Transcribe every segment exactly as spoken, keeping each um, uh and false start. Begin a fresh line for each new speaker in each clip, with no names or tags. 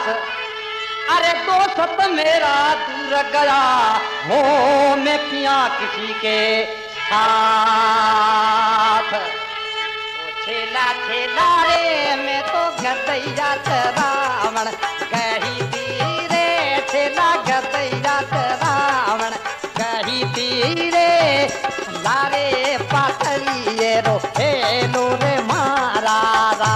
अरे दोस्त मेरा दूर गया हो मैं किया किसी के साथ। छेला छेला रे मैं तो गदैया रावण कही तीरे छेला गदैया रावण कही तीरे लारे पातलिए रो हेलो रे मारा रा।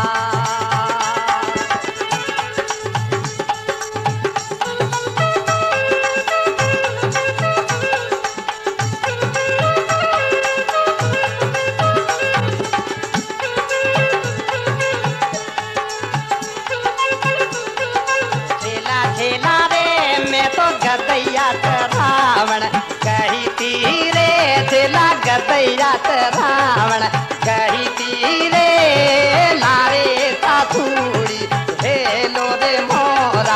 गदैया रावण कही तीरे छेला गदैया रावण कही तीरे लारे साथूड़ी हेलो रे मोरा।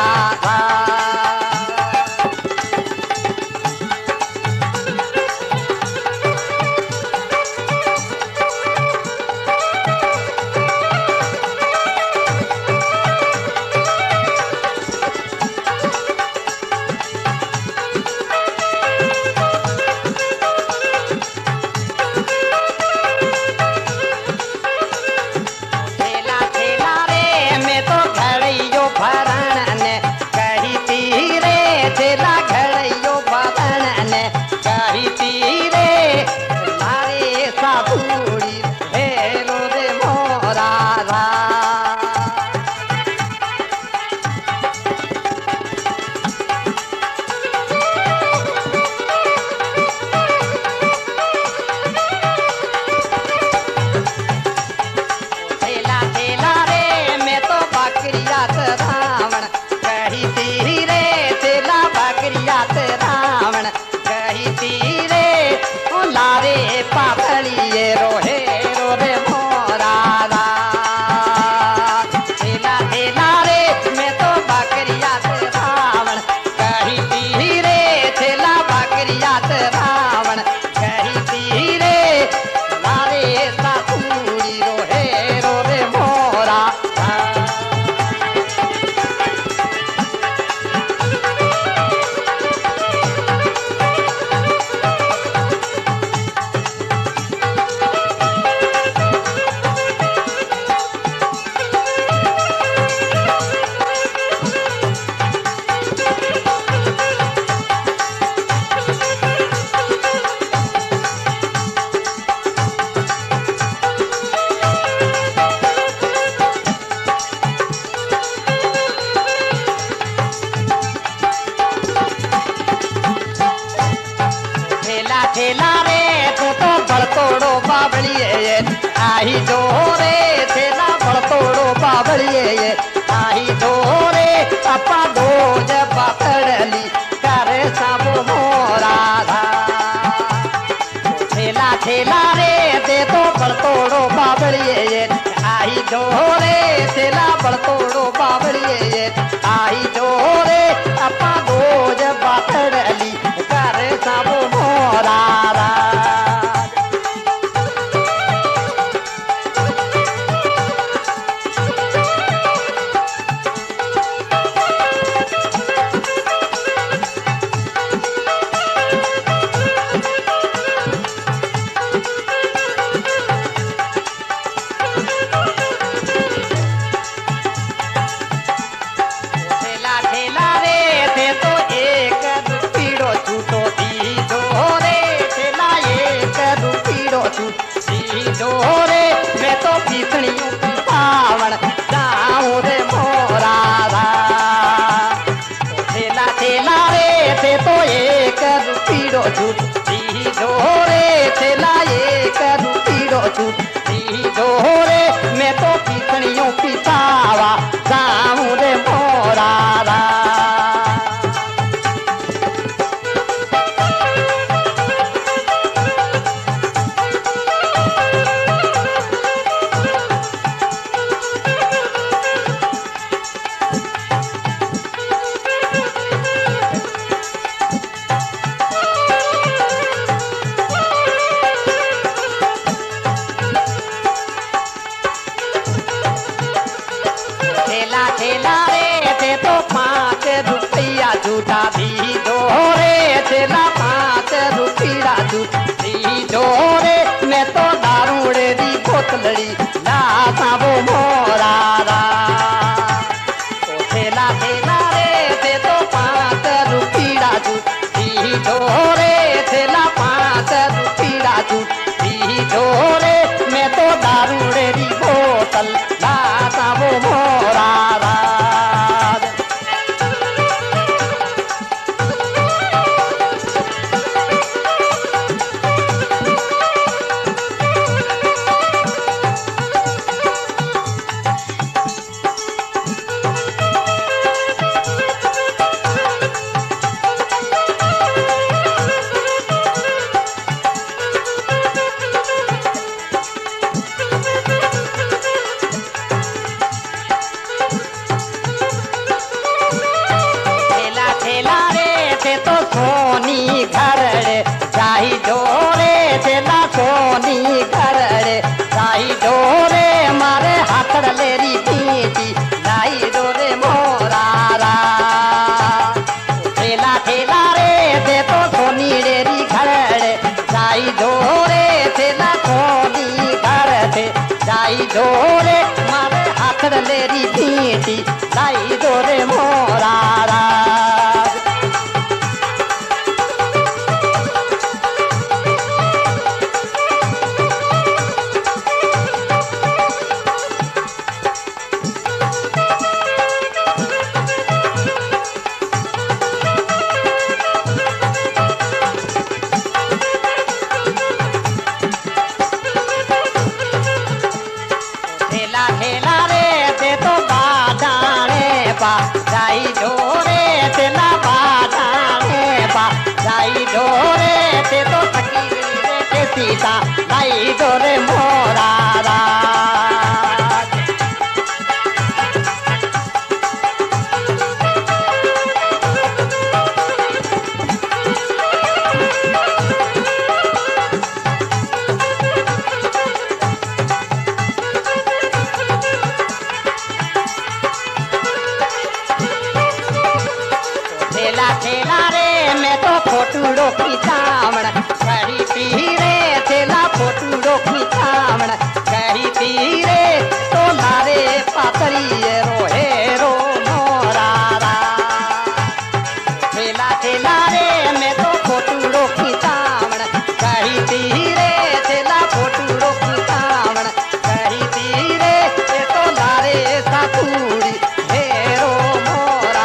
छेला रे तू तो बड़तोड़ो बाबलिए आई जो रे छेला बड़तोड़ो बाबलिए आई जो रे अपा डोज बातड़ली करे सब मोरा धा। छेला छेला रे दे तो बड़तोड़ो बाबलिए आई जो रे छेला बड़तोड़ो बाबलिए आई जो रे अपा डोज बातड़ली करे सब मोरा रा। रे मैं तो पीसणियों की पावण जाऊं रे मोरा रा। छेला छेला रे थे तो एक रुपीड़ो छूट दीजो रे छेला एक रुपीड़ो छूट दीजो रे मैं तो पीसणियों की पावा जाऊं रे मोरा रा। छेला छेला रे आई जोरे थेला पांच पीड़ा तू दी जोरे मैं तो दारू री बोतल लाता वो मोरा राज। तो सोनी घर जाई जोरे थेला सोनी घर जाई जोरे मारे हाथ लेरी पीटी लाई जोरे मोरा थेला थेला रे दे तो सोनी रेरी घर जाई जोरे थेला सोनी घर थे जाई जोरे मारे हाथ लेरी पीटी लाई जोरे मोरा जाई जोरे तेला बाजाने बा जाई जोरे ते तो फकीर के सीता जाई जोरे मोरा थेला रे मैं तो फोटूड़ो की चावण कही पीरे थेला फोटूड़ो की चावण कही पीरे तो लारे पातरी रोहे रो मोरा थेला थेला रे मैं तो फोटूड़ो की चावण कही पीरे थेला फोटूड़ो की चावण कही पीरे तो लारे सातूड़ी हेरो मोरा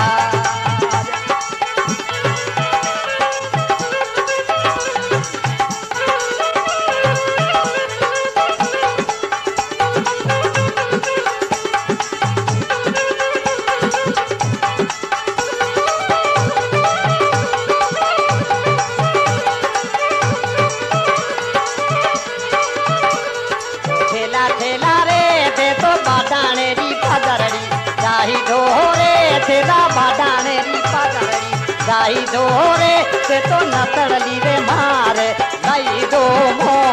थेला रे दे तो बाडाने री पदरड़ी जाई जोरे थेला बाडाने री पदरड़ी जाई जोरे ते तो नतड़ली रे मारे जाई दो मो